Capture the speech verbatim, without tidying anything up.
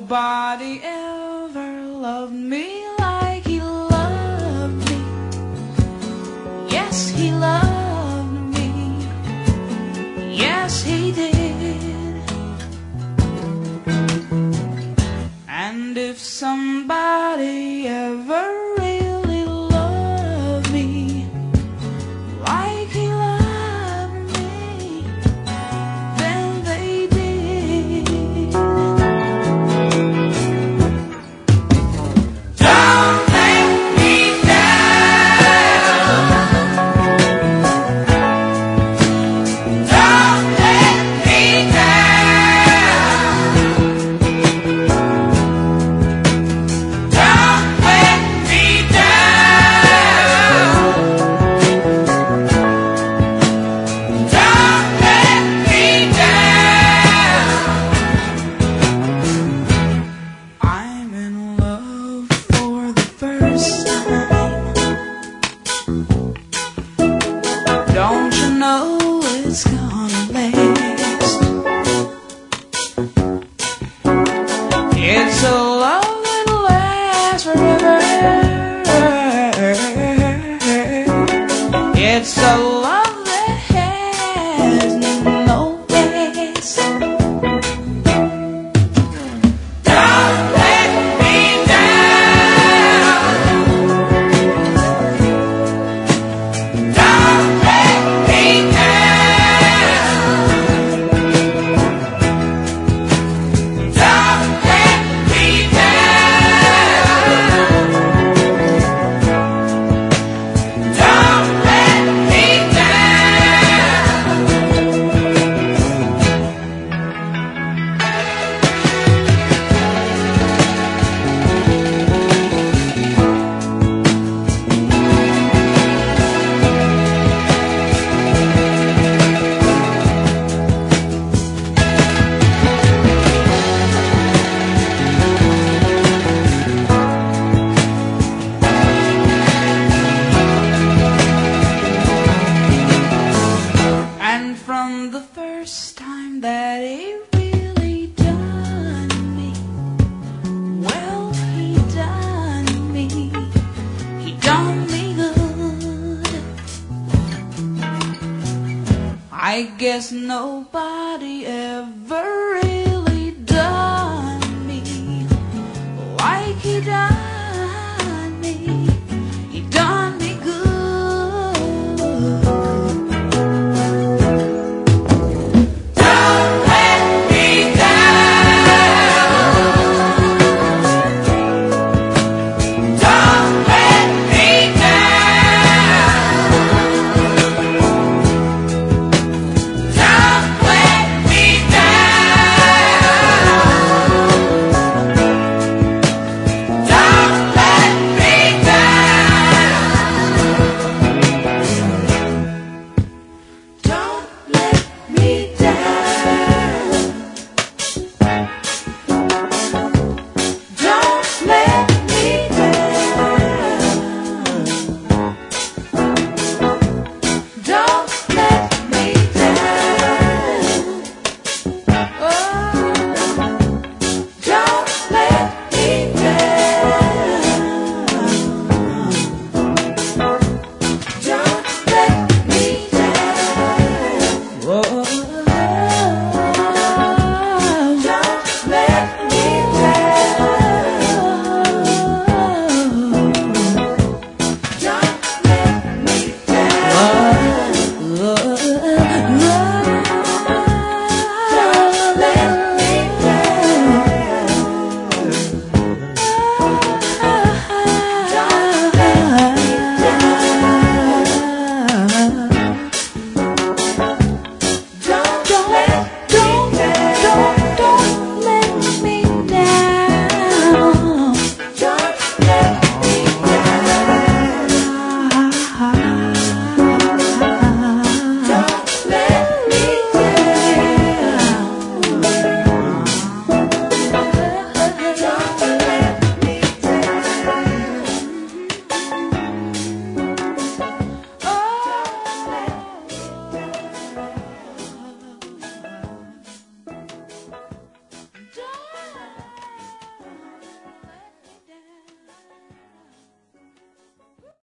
Nobody ever loved me like he loved me. Yes, he loved me. Yes, he did. And if somebody ever really loved me like he loved me, then they did. Don't let me down. Don't let me down. Don't let me down. Don't let me down. I'm in love for the first time. Don't you know it's gonna last? It's a love that lasts forever. It's a love that has no past. Don't let me down. Don't let me down. Don't let me down. Don't let me And from the first time that he really done me, well, he done me, he done me good. I guess nobody ever